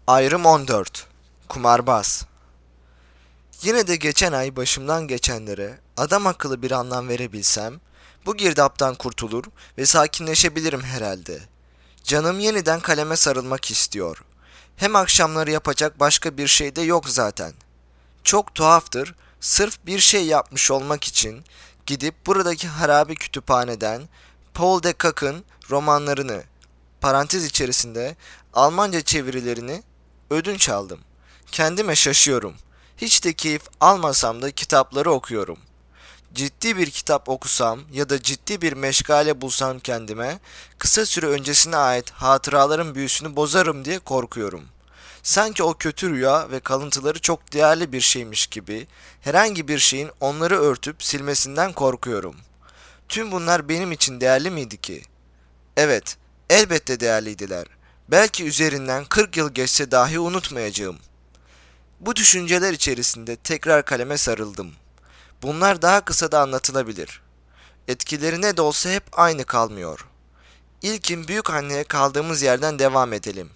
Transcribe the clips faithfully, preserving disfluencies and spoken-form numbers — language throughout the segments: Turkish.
Ayrım on dört. Kumarbaz. Yine de geçen ay başımdan geçenlere adam akıllı bir anlam verebilsem, bu girdaptan kurtulur ve sakinleşebilirim herhalde. Canım yeniden kaleme sarılmak istiyor. Hem akşamları yapacak başka bir şey de yok zaten. Çok tuhaftır, sırf bir şey yapmış olmak için gidip buradaki harabe kütüphaneden Paul de Kock'ın romanlarını, parantez içerisinde Almanca çevirilerini ödünç aldım. Kendime şaşıyorum. Hiç de keyif almasam da kitapları okuyorum. Ciddi bir kitap okusam ya da ciddi bir meşgale bulsam kendime, kısa süre öncesine ait hatıraların büyüsünü bozarım diye korkuyorum. Sanki o kötü rüya ve kalıntıları çok değerli bir şeymiş gibi, herhangi bir şeyin onları örtüp silmesinden korkuyorum. Tüm bunlar benim için değerli miydi ki? Evet, elbette değerliydiler. Belki üzerinden kırk yıl geçse dahi unutmayacağım. Bu düşünceler içerisinde tekrar kaleme sarıldım. Bunlar daha kısa da anlatılabilir. Etkileri ne de olsa hep aynı kalmıyor. İlkin büyük anneye kaldığımız yerden devam edelim.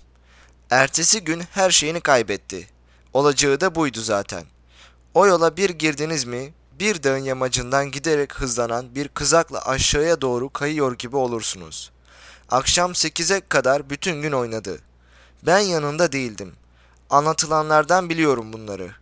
Ertesi gün her şeyini kaybetti. Olacağı da buydu zaten. O yola bir girdiniz mi, bir dağın yamacından giderek hızlanan bir kızakla aşağıya doğru kayıyor gibi olursunuz. Akşam sekize kadar bütün gün oynadı. Ben yanında değildim. Anlatılanlardan biliyorum bunları.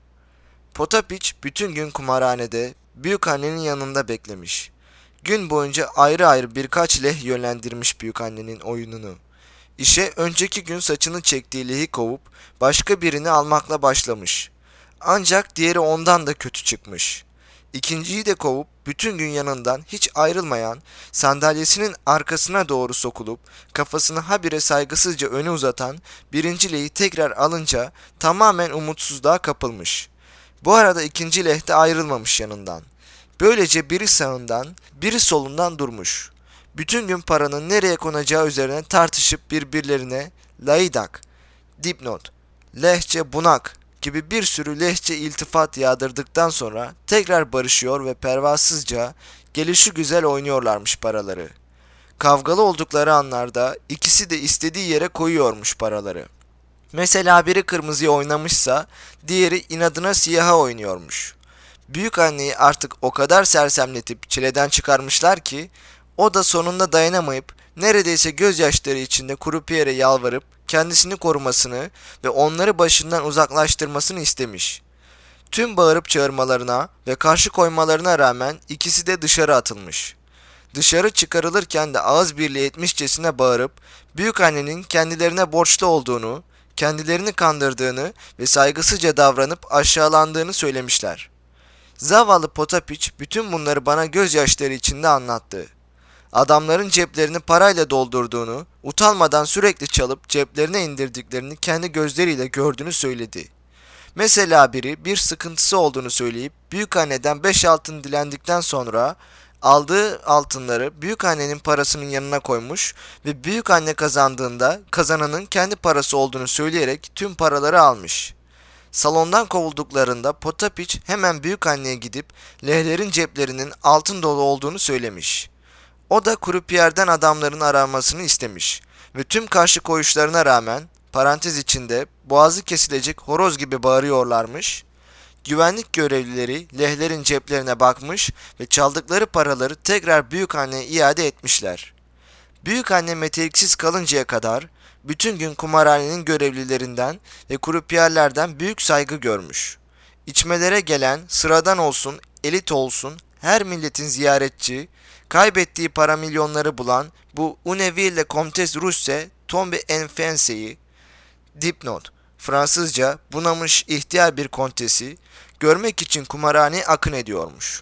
Potapiç bütün gün kumarhanede, büyükannenin yanında beklemiş. Gün boyunca ayrı ayrı birkaç leh yönlendirmiş büyükannenin oyununu. İşe önceki gün saçını çektiği lehi kovup başka birini almakla başlamış. Ancak diğeri ondan da kötü çıkmış. İkinciyi de kovup bütün gün yanından hiç ayrılmayan, sandalyesinin arkasına doğru sokulup kafasını habire saygısızca öne uzatan birinci lehi tekrar alınca tamamen umutsuzluğa kapılmış. Bu arada ikinci lehte ayrılmamış yanından. Böylece biri sağından, biri solundan durmuş. Bütün gün paranın nereye konacağı üzerine tartışıp birbirlerine laidak, dipnot, lehçe bunak gibi bir sürü lehçe iltifat yağdırdıktan sonra tekrar barışıyor ve pervasızca gelişigüzel oynuyorlarmış paraları. Kavgalı oldukları anlarda ikisi de istediği yere koyuyormuş paraları. Mesela biri kırmızıya oynamışsa diğeri inadına siyaha oynuyormuş. Büyük anneyi artık o kadar sersemletip çileden çıkarmışlar ki o da sonunda dayanamayıp neredeyse gözyaşları içinde Kurupiyer'e yalvarıp kendisini korumasını ve onları başından uzaklaştırmasını istemiş. Tüm bağırıp çağırmalarına ve karşı koymalarına rağmen ikisi de dışarı atılmış. Dışarı çıkarılırken de ağız birliği etmişçesine bağırıp büyükannenin kendilerine borçlu olduğunu, kendilerini kandırdığını ve saygısızca davranıp aşağılandığını söylemişler. Zavallı Potapiç bütün bunları bana gözyaşları içinde anlattı. Adamların ceplerini parayla doldurduğunu, utanmadan sürekli çalıp ceplerine indirdiklerini kendi gözleriyle gördüğünü söyledi. Mesela biri bir sıkıntısı olduğunu söyleyip büyükanneden beş altın dilendikten sonra aldığı altınları büyükannenin parasının yanına koymuş ve büyükanne kazandığında kazananın kendi parası olduğunu söyleyerek tüm paraları almış. Salondan kovulduklarında Potapiç hemen büyükanneye gidip lehlerin ceplerinin altın dolu olduğunu söylemiş. O da Kurupiyer'den adamların aramasını istemiş ve tüm karşı koyuşlarına rağmen parantez içinde boğazı kesilecek horoz gibi bağırıyorlarmış. Güvenlik görevlileri lehlerin ceplerine bakmış ve çaldıkları paraları tekrar büyükanneye iade etmişler. Büyükanne meteliksiz kalıncaya kadar bütün gün kumarhanenin görevlilerinden ve kurupiyerlerden büyük saygı görmüş. İçmelere gelen sıradan olsun, elit olsun her milletin ziyaretçi, kaybettiği para milyonları bulan bu Uneville Comtesse Russe Tombe en Fancy'yi, dipnot, Fransızca bunamış ihtiyar bir kontesi, görmek için kumarhaneye akın ediyormuş.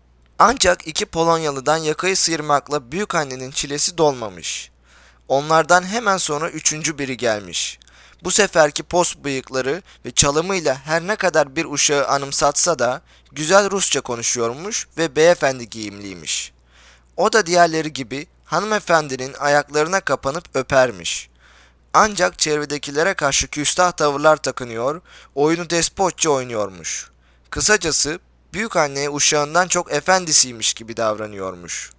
Ancak iki Polonyalı'dan yakayı sıyırmakla büyükannenin çilesi dolmamış. Onlardan hemen sonra üçüncü biri gelmiş. Bu seferki post bıyıkları ve çalımıyla her ne kadar bir uşağı anımsatsa da güzel Rusça konuşuyormuş ve beyefendi giyimliymiş. O da diğerleri gibi hanımefendinin ayaklarına kapanıp öpermiş. Ancak çevredekilere karşı küstah tavırlar takınıyor, oyunu despotça oynuyormuş. Kısacası büyükanneye uşağından çok efendisiymiş gibi davranıyormuş.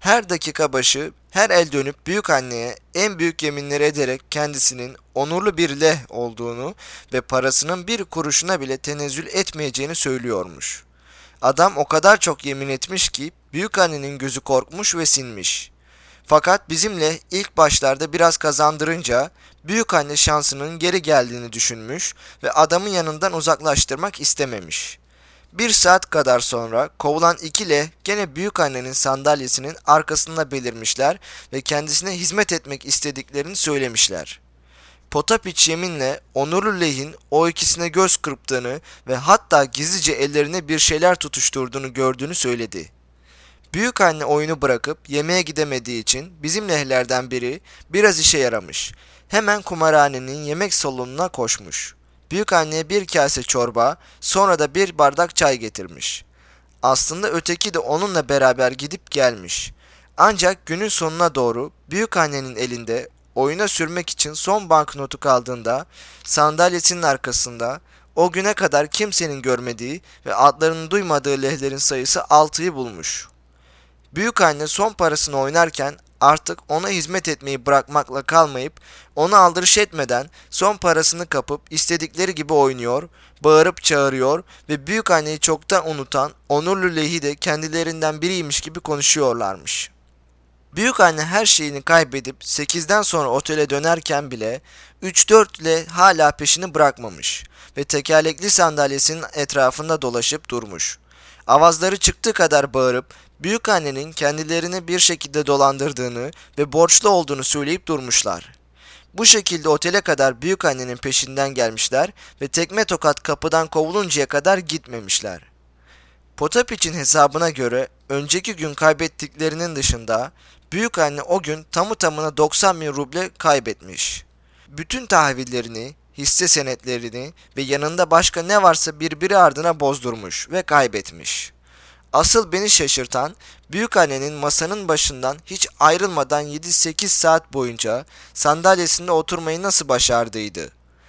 Her dakika başı her el dönüp büyükanneye en büyük yeminleri ederek kendisinin onurlu bir leh olduğunu ve parasının bir kuruşuna bile tenezzül etmeyeceğini söylüyormuş. Adam o kadar çok yemin etmiş ki büyükannenin gözü korkmuş ve sinmiş. Fakat bizimle ilk başlarda biraz kazandırınca büyükanne şansının geri geldiğini düşünmüş ve adamı yanından uzaklaştırmak istememiş. Bir saat kadar sonra kovulan ikile gene büyükannenin sandalyesinin arkasında belirmişler ve kendisine hizmet etmek istediklerini söylemişler. Potapiç yeminle onurlu lehin o ikisine göz kırptığını ve hatta gizlice ellerine bir şeyler tutuşturduğunu gördüğünü söyledi. Büyükanne oyunu bırakıp yemeğe gidemediği için bizim lehlerden biri biraz işe yaramış. Hemen kumarhanenin yemek salonuna koşmuş. Büyükanneye bir kase çorba, sonra da bir bardak çay getirmiş. Aslında öteki de onunla beraber gidip gelmiş. Ancak günün sonuna doğru büyükannenin elinde oyuna sürmek için son banknotu kaldığında sandalyesinin arkasında o güne kadar kimsenin görmediği ve adlarını duymadığı lehlerin sayısı altıyı bulmuş. Büyükanne son parasını oynarken artık ona hizmet etmeyi bırakmakla kalmayıp ona aldırış etmeden son parasını kapıp istedikleri gibi oynuyor, bağırıp çağırıyor ve büyükanneyi çoktan unutan onurlu lehi de kendilerinden biriymiş gibi konuşuyorlarmış. Büyükanne her şeyini kaybedip sekizden sonra otele dönerken bile üç dört ile hala peşini bırakmamış ve tekerlekli sandalyesinin etrafında dolaşıp durmuş. Avazları çıktığı kadar bağırıp büyükannenin kendilerini bir şekilde dolandırdığını ve borçlu olduğunu söyleyip durmuşlar. Bu şekilde otele kadar büyükannenin peşinden gelmişler ve tekme tokat kapıdan kovuluncaya kadar gitmemişler. Potapiç'in hesabına göre önceki gün kaybettiklerinin dışında büyükanne o gün tamı tamına doksan bin ruble kaybetmiş. Bütün tahvillerini, hisse senetlerini ve yanında başka ne varsa birbiri ardına bozdurmuş ve kaybetmiş. Asıl beni şaşırtan büyükannenin masanın başından hiç ayrılmadan yedi sekiz saat boyunca sandalyesinde oturmayı nasıl başardığıydı.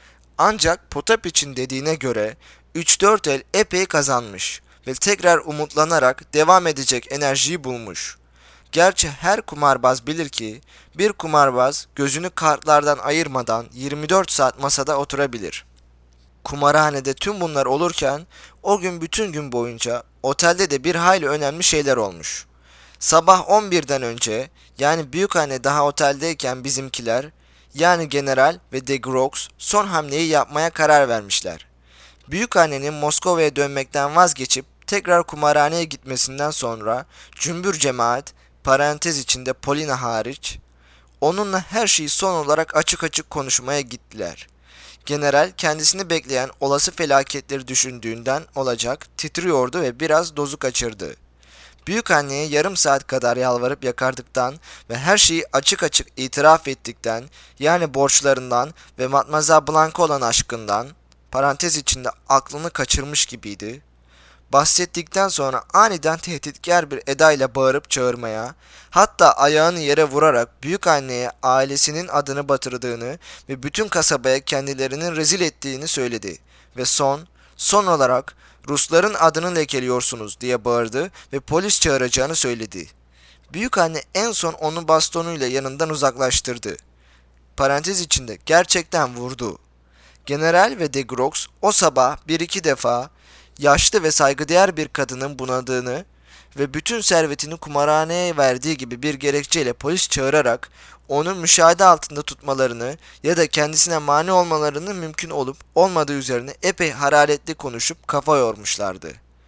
Ancak Potapiç'in dediğine göre üç dört el epey kazanmış ve tekrar umutlanarak devam edecek enerjiyi bulmuş. Gerçi her kumarbaz bilir ki bir kumarbaz gözünü kartlardan ayırmadan yirmi dört saat masada oturabilir. Kumarhanede tüm bunlar olurken o gün bütün gün boyunca otelde de bir hayli önemli şeyler olmuş. Sabah on birden önce yani büyükanne daha oteldeyken bizimkiler yani General ve de Grox son hamleyi yapmaya karar vermişler. Büyükannenin Moskova'ya dönmekten vazgeçip tekrar kumarhaneye gitmesinden sonra cümbür cemaat parantez içinde Polina hariç onunla her şeyi son olarak açık açık konuşmaya gittiler. General kendisini bekleyen olası felaketleri düşündüğünden olacak titriyordu ve biraz dozu kaçırdı. Büyükanneye yarım saat kadar yalvarıp yakardıktan ve her şeyi açık açık itiraf ettikten yani borçlarından ve Matmazel Blanca olan aşkından parantez içinde aklını kaçırmış gibiydi. Bahsettikten sonra aniden tehditkar bir edayla bağırıp çağırmaya, hatta ayağını yere vurarak büyükanneye ailesinin adını batırdığını ve bütün kasabaya kendilerinin rezil ettiğini söyledi ve son, son olarak Rusların adını lekeliyorsunuz diye bağırdı ve polis çağıracağını söyledi. Büyükanne en son onu bastonuyla yanından uzaklaştırdı. Parantez içinde gerçekten vurdu. General ve de Grox o sabah bir iki defa yaşlı ve saygıdeğer bir kadının bunadığını ve bütün servetini kumarhaneye verdiği gibi bir gerekçeyle polis çağırarak onu müşahede altında tutmalarını ya da kendisine mani olmalarının mümkün olup olmadığı üzerine epey hararetli konuşup kafa yormuşlardı.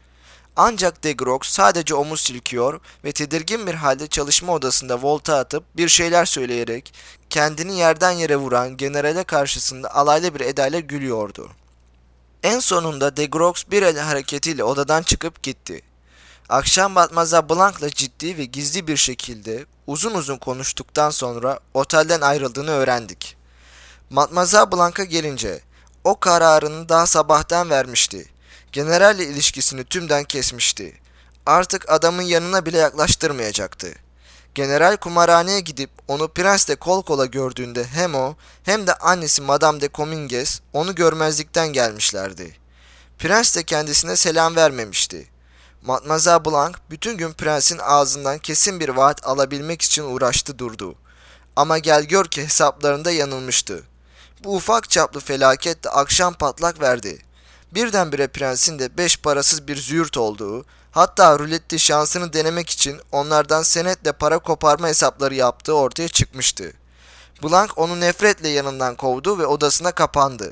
Ancak de Grox sadece omuz silkiyor ve tedirgin bir halde çalışma odasında volta atıp bir şeyler söyleyerek kendini yerden yere vuran generale karşısında alaylı bir edayla gülüyordu. En sonunda de Grox bir el hareketiyle odadan çıkıp gitti. Akşam Matmazel Blanc'la ciddi ve gizli bir şekilde uzun uzun konuştuktan sonra otelden ayrıldığını öğrendik. Matmazel Blanc'a gelince o kararını daha sabahtan vermişti. Generalle ilişkisini tümden kesmişti. Artık adamın yanına bile yaklaştırmayacaktı. General kumarhaneye gidip onu prensle kol kola gördüğünde hem o hem de annesi Madame de Cominges onu görmezlikten gelmişlerdi. Prens de kendisine selam vermemişti. Matmazel Blanc bütün gün prensin ağzından kesin bir vaat alabilmek için uğraştı durdu. Ama gel gör ki hesaplarında yanılmıştı. Bu ufak çaplı felaket de akşam patlak verdi. Birdenbire prensin de beş parasız bir züğürt olduğu, hatta rulette şansını denemek için onlardan senetle para koparma hesapları yaptığı ortaya çıkmıştı. Blanc onu nefretle yanından kovdu ve odasına kapandı.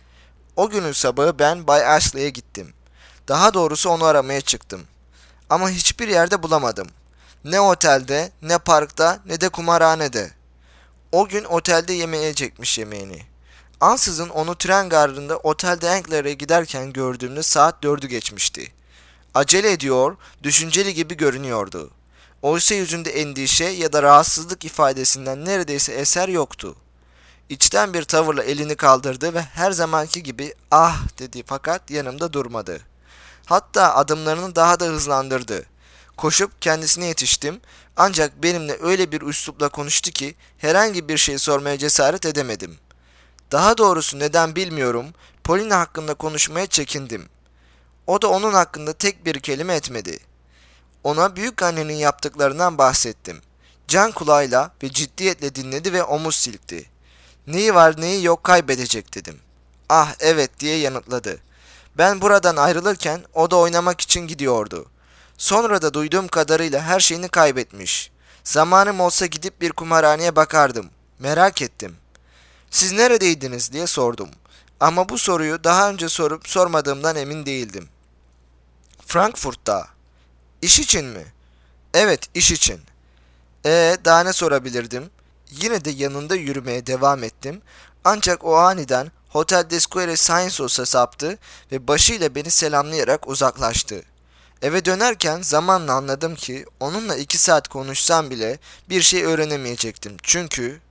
O günün sabahı ben Bay Ashley'e gittim. Daha doğrusu onu aramaya çıktım. Ama hiçbir yerde bulamadım. Ne otelde, ne parkta, ne de kumarhanede. O gün otelde yemeye çekmiş yemeğini. Ansızın onu tren garında Otel de Angler'e giderken gördüğümde saat dördü geçmişti. Acele ediyor, düşünceli gibi görünüyordu. Oysa yüzünde endişe ya da rahatsızlık ifadesinden neredeyse eser yoktu. İçten bir tavırla elini kaldırdı ve her zamanki gibi ah dedi fakat yanımda durmadı. Hatta adımlarını daha da hızlandırdı. Koşup kendisine yetiştim ancak benimle öyle bir üslupla konuştu ki herhangi bir şey sormaya cesaret edemedim. Daha doğrusu neden bilmiyorum, Polina hakkında konuşmaya çekindim. O da onun hakkında tek bir kelime etmedi. Ona büyükannenin yaptıklarından bahsettim. Can kulağıyla ve ciddiyetle dinledi ve omuz silkti. Neyi var neyi yok kaybedecek dedim. Ah evet diye yanıtladı. Ben buradan ayrılırken o da oynamak için gidiyordu. Sonra da duyduğum kadarıyla her şeyini kaybetmiş. Zamanım olsa gidip bir kumarhaneye bakardım. Merak ettim. Siz neredeydiniz diye sordum. Ama bu soruyu daha önce sorup sormadığımdan emin değildim. Frankfurt'ta. İş için mi? Evet, iş için. Ee, daha ne sorabilirdim? Yine de yanında yürümeye devam ettim. Ancak o aniden Hotel des Square Scienceos'a saptı ve başıyla beni selamlayarak uzaklaştı. Eve dönerken zamanla anladım ki onunla iki saat konuşsam bile bir şey öğrenemeyecektim. Çünkü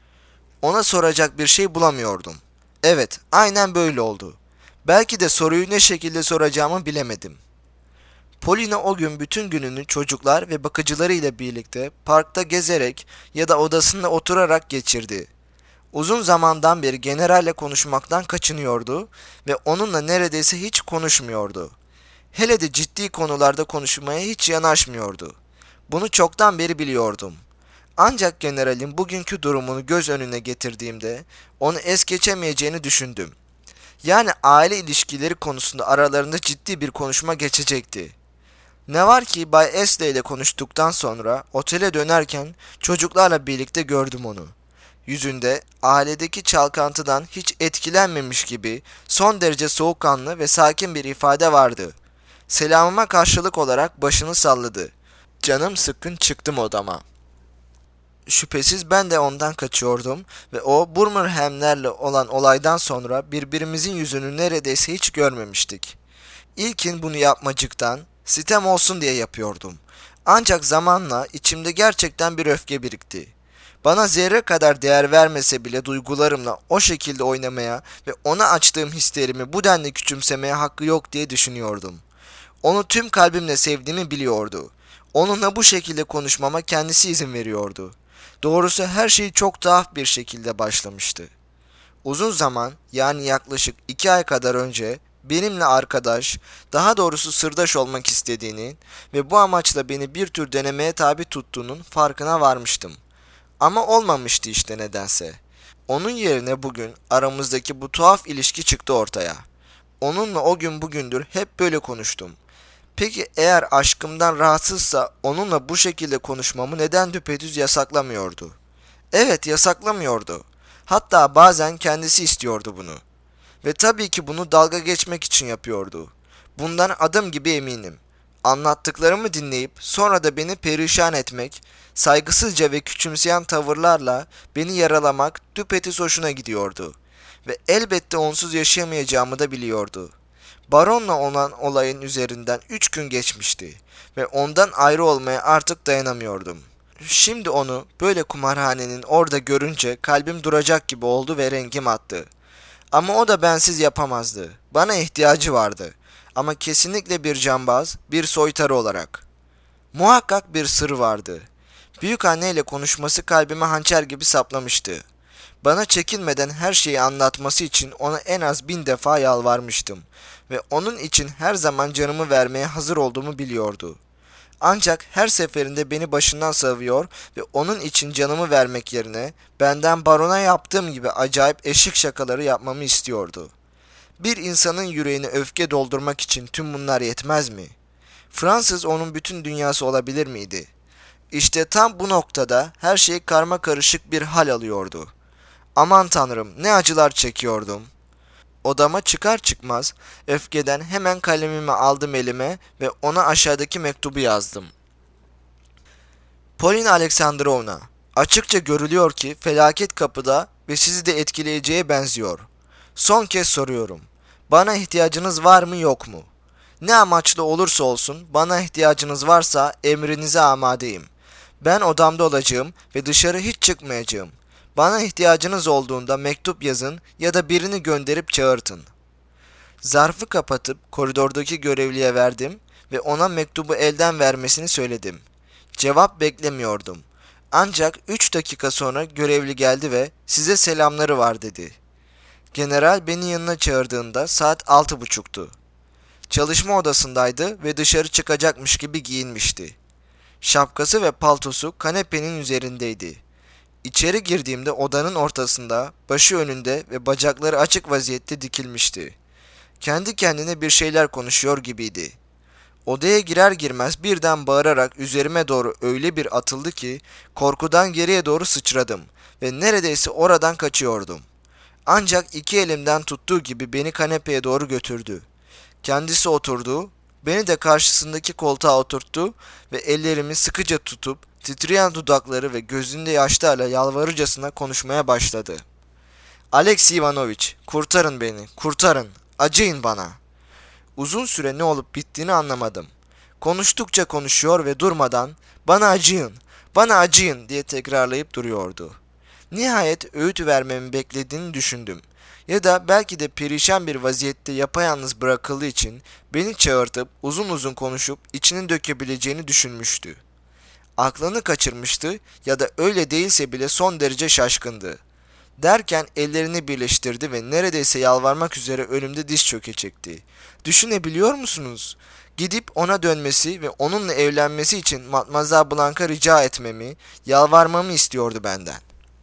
ona soracak bir şey bulamıyordum. Evet, aynen böyle oldu. Belki de soruyu ne şekilde soracağımı bilemedim. Polina o gün bütün gününü çocuklar ve bakıcılarıyla birlikte parkta gezerek ya da odasında oturarak geçirdi. Uzun zamandan beri generalle konuşmaktan kaçınıyordu ve onunla neredeyse hiç konuşmuyordu. Hele de ciddi konularda konuşmaya hiç yanaşmıyordu. Bunu çoktan beri biliyordum. Ancak generalin bugünkü durumunu göz önüne getirdiğimde onu es geçemeyeceğini düşündüm. Yani aile ilişkileri konusunda aralarında ciddi bir konuşma geçecekti. Ne var ki Bay Ashley ile konuştuktan sonra otele dönerken çocuklarla birlikte gördüm onu. Yüzünde ailedeki çalkantıdan hiç etkilenmemiş gibi son derece soğukkanlı ve sakin bir ifade vardı. Selamıma karşılık olarak başını salladı. Canım sıkkın çıktım odama. Şüphesiz ben de ondan kaçıyordum ve o Burmerham'lerle olan olaydan sonra birbirimizin yüzünü neredeyse hiç görmemiştik. İlkin bunu yapmacıktan, sitem olsun diye yapıyordum. Ancak zamanla içimde gerçekten bir öfke birikti. Bana zerre kadar değer vermese bile duygularımla o şekilde oynamaya ve ona açtığım hislerimi bu denli küçümsemeye hakkı yok diye düşünüyordum. Onu tüm kalbimle sevdiğimi biliyordu. Onunla bu şekilde konuşmama kendisi izin veriyordu. Doğrusu her şey çok tuhaf bir şekilde başlamıştı. Uzun zaman, yani yaklaşık iki ay kadar önce benimle arkadaş, daha doğrusu sırdaş olmak istediğini ve bu amaçla beni bir tür denemeye tabi tuttuğunun farkına varmıştım. Ama olmamıştı işte nedense. Onun yerine bugün aramızdaki bu tuhaf ilişki çıktı ortaya. Onunla o gün bugündür hep böyle konuştum. Peki eğer aşkımdan rahatsızsa onunla bu şekilde konuşmamı neden düpedüz yasaklamıyordu? Evet, yasaklamıyordu. Hatta bazen kendisi istiyordu bunu. Ve tabii ki bunu dalga geçmek için yapıyordu. Bundan adım gibi eminim. Anlattıklarımı dinleyip sonra da beni perişan etmek, saygısızca ve küçümseyen tavırlarla beni yaralamak düpedüz hoşuna gidiyordu. Ve elbette onsuz yaşayamayacağımı da biliyordu. Baronla olan olayın üzerinden üç gün geçmişti ve ondan ayrı olmaya artık dayanamıyordum. Şimdi onu böyle kumarhanenin orada görünce kalbim duracak gibi oldu ve rengim attı. Ama o da bensiz yapamazdı. Bana ihtiyacı vardı. Ama kesinlikle bir cambaz, bir soytarı olarak. Muhakkak bir sır vardı. Büyük anneyle konuşması kalbime hançer gibi saplamıştı. Bana çekinmeden her şeyi anlatması için ona en az bin defa yalvarmıştım ve onun için her zaman canımı vermeye hazır olduğumu biliyordu. Ancak her seferinde beni başından savuyor ve onun için canımı vermek yerine benden barona yaptığım gibi acayip eşek şakaları yapmamı istiyordu. Bir insanın yüreğini öfke doldurmak için tüm bunlar yetmez mi? Fransız onun bütün dünyası olabilir miydi? İşte tam bu noktada her şey karma karışık bir hal alıyordu. Aman tanrım, ne acılar çekiyordum. Odama çıkar çıkmaz öfkeden hemen kalemimi aldım elime ve ona aşağıdaki mektubu yazdım. Polina Aleksandrovna, açıkça görülüyor ki felaket kapıda ve sizi de etkileyeceğe benziyor. Son kez soruyorum. Bana ihtiyacınız var mı yok mu? Ne amaçlı olursa olsun bana ihtiyacınız varsa emrinize amadeyim. Ben odamda olacağım ve dışarı hiç çıkmayacağım. Bana ihtiyacınız olduğunda mektup yazın ya da birini gönderip çağırtın. Zarfı kapatıp koridordaki görevliye verdim ve ona mektubu elden vermesini söyledim. Cevap beklemiyordum. Ancak üç dakika sonra görevli geldi ve size selamları var dedi. General beni yanına çağırdığında saat altı buçuktu. Çalışma odasındaydı ve dışarı çıkacakmış gibi giyinmişti. Şapkası ve paltosu kanepenin üzerindeydi. İçeri girdiğimde odanın ortasında, başı önünde ve bacakları açık vaziyette dikilmişti. Kendi kendine bir şeyler konuşuyor gibiydi. Odaya girer girmez birden bağırarak üzerime doğru öyle bir atıldı ki korkudan geriye doğru sıçradım ve neredeyse oradan kaçıyordum. Ancak iki elimden tuttuğu gibi beni kanepeye doğru götürdü. Kendisi oturdu, beni de karşısındaki koltuğa oturttu ve ellerimi sıkıca tutup titreyen dudakları ve gözünde yaşlarla yalvarırcasına konuşmaya başladı. Alexey Ivanoviç, kurtarın beni, kurtarın, acıyın bana. Uzun süre ne olup bittiğini anlamadım. Konuştukça konuşuyor ve durmadan bana acıyın, bana acıyın diye tekrarlayıp duruyordu. Nihayet öğüt vermemi beklediğini düşündüm. Ya da belki de perişan bir vaziyette yapayalnız bırakıldığı için beni çağırtıp uzun uzun konuşup içini dökebileceğini düşünmüştü. Aklını kaçırmıştı ya da öyle değilse bile son derece şaşkındı. Derken ellerini birleştirdi ve neredeyse yalvarmak üzere önümde diz çökecekti. Düşünebiliyor musunuz? Gidip ona dönmesi ve onunla evlenmesi için Matmazel Blanca rica etmemi, yalvarmamı istiyordu benden.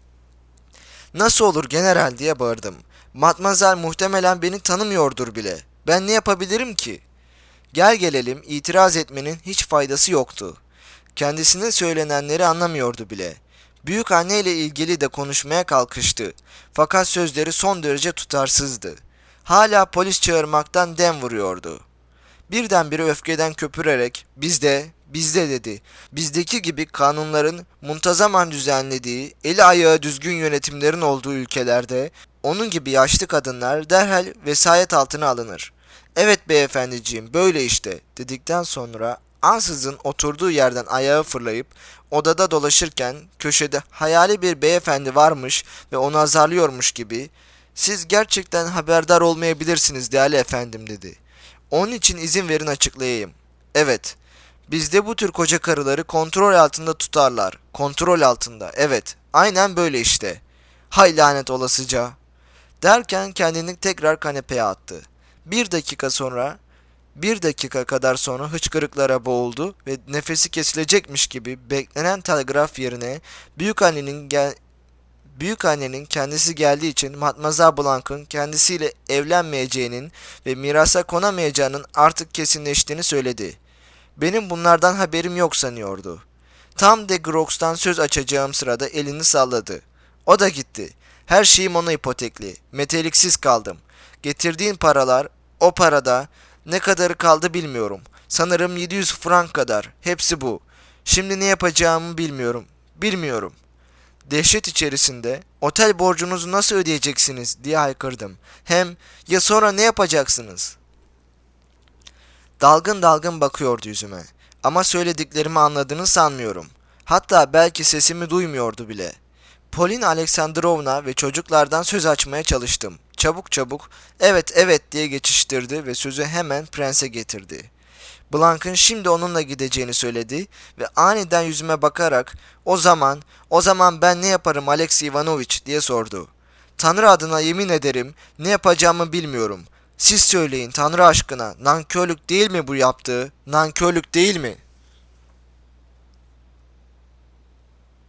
Nasıl olur general diye bağırdım. Matmazel muhtemelen beni tanımıyordur bile. Ben ne yapabilirim ki? Gel gelelim itiraz etmenin hiç faydası yoktu. Kendisine söylenenleri anlamıyordu bile. Büyük anne ile ilgili de konuşmaya kalkıştı. Fakat sözleri son derece tutarsızdı. Hala polis çağırmaktan dem vuruyordu. Birdenbire öfkeden köpürerek bizde, bizde dedi. Bizdeki gibi kanunların muntazaman düzenlediği, eli ayağı düzgün yönetimlerin olduğu ülkelerde onun gibi yaşlı kadınlar derhal vesayet altına alınır. Evet beyefendiciğim böyle işte dedikten sonra ansızın oturduğu yerden ayağı fırlayıp odada dolaşırken köşede hayali bir beyefendi varmış ve onu azarlıyormuş gibi siz gerçekten haberdar olmayabilirsiniz değerli efendim dedi. Onun için izin verin açıklayayım. Evet, bizde bu tür koca karıları kontrol altında tutarlar. Kontrol altında, evet. Aynen böyle işte. Hay lanet olasıca. Derken kendini tekrar kanepeye attı. Bir dakika sonra, bir dakika kadar sonra hıçkırıklara boğuldu ve nefesi kesilecekmiş gibi beklenen telgraf yerine büyükannenin gel Büyükannenin kendisi geldiği için Matmazel Blanc'ın kendisiyle evlenmeyeceğinin ve mirasa konamayacağının artık kesinleştiğini söyledi. Benim bunlardan haberim yok sanıyordu. Tam de Grox'tan söz açacağım sırada elini salladı. O da gitti. Her şeyim ona ipotekli. Meteliksiz kaldım. Getirdiğin paralar, o parada ne kadarı kaldı bilmiyorum. Sanırım yedi yüz frank kadar. Hepsi bu. Şimdi ne yapacağımı bilmiyorum. Bilmiyorum. Dehşet içerisinde otel borcunuzu nasıl ödeyeceksiniz diye haykırdım. Hem ya sonra ne yapacaksınız? Dalgın dalgın bakıyordu yüzüme. Ama söylediklerimi anladığını sanmıyorum. Hatta belki sesimi duymuyordu bile. Polina Aleksandrovna ve çocuklardan söz açmaya çalıştım. Çabuk çabuk evet evet diye geçiştirdi ve sözü hemen prense getirdi. Blank'ın şimdi onunla gideceğini söyledi ve aniden yüzüme bakarak o zaman, o zaman ben ne yaparım Alexey Ivanovich diye sordu. Tanrı adına yemin ederim ne yapacağımı bilmiyorum. Siz söyleyin Tanrı aşkına, nankörlük değil mi bu yaptığı? Nankörlük değil mi?